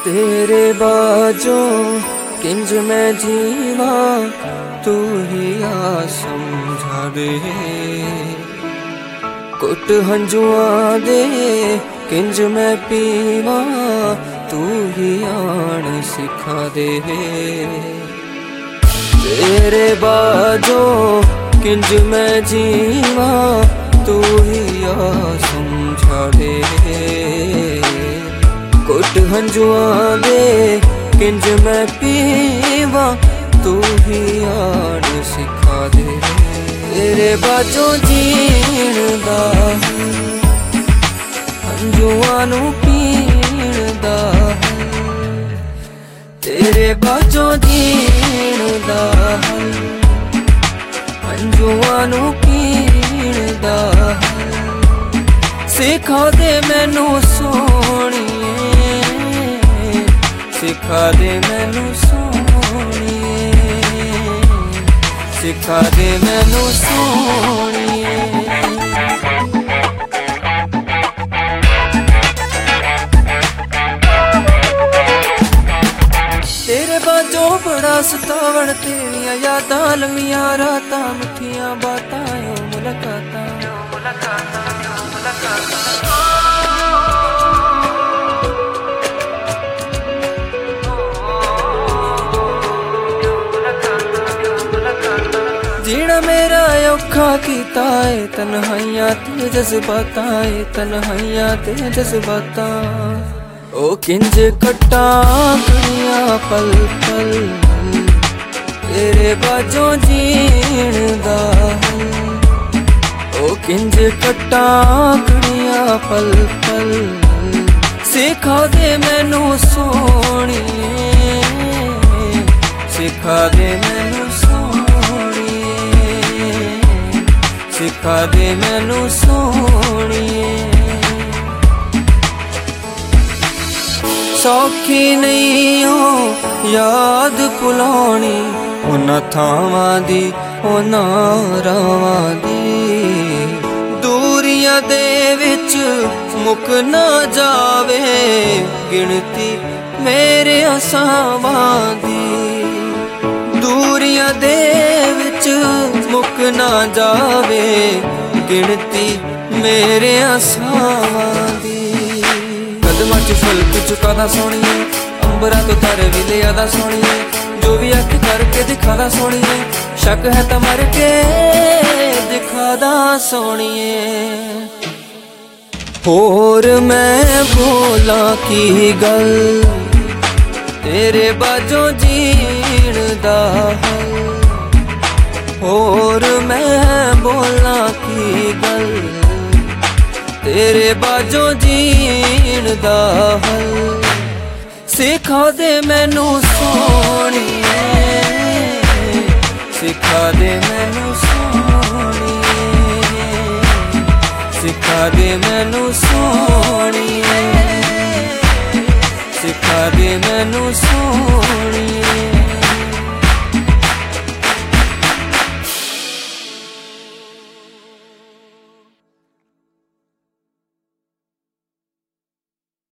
तेरे बाजों किंज मैं जीवा, तू ही आ समझा दे। कुट हंजुआ दे किंज मैं पीवा, तू ही आन सिखा दे। तेरे बाजों किंज मैं जीवा, तू ही आ समझा दे। कुट हंजुआ दे किंज मैं पीवा, तू ही आन सिखा दे। तेरे बाजों जीण दा हंजुआ नू पीण दा, तेरे बाजों जीण दा हंजुआ नू पीण दा। सिखा दे मैनू सोहणीए, सिखा दे मैनू सोहणीए, सिखा दे मैनू सोहणीए। तेरे बाजों बड़ा सतावण तेरियां यादां, लम्मियां रातां मिठियां बातां, मुलाकातां जीना मेरा औखा कीता है, तन्हाइयां ते जज्बातां है, तन्हाइयां ते जज्बातां। ओ किंज कट्टा घड़ियां पल पल, तेरे बाजों जीण दा। ओ किंज कट्टा घड़ियां पल पल, सिखा दे मैनू सोहणीए, सिखा दे मैनू सोहणीए, सिखा दे मैनू सोहणीए। सौखी नहीं हो याद भुलाउणी, उन्हां थावां दी उन्हां रावां दी। दूरियां दे विच मुक ना जावे गिणती मेरे असावां दी। दूरियां दे विच मुक ना जावे गिणती मेरे असावां दी। कदमां च फलक चुका दा सोहणीए, अंबरां तो तारे भी लिया दा सोहणीए। जो भी अख करके दिखा दा सोहणीए, शक है तां मर के दिखा दा सोहणीए। होर मैं बोला की गल, तेरे बाजों जीण दा हल। होर मैं बोला की गल, तेरे बाजों जीण दा हल। सिखा दे मैनू सोहणीए, सिखा दे मैनू सोहणीए, सिखा दे मैनू सोहणीए, सिखा दे मैनू सोहणीए।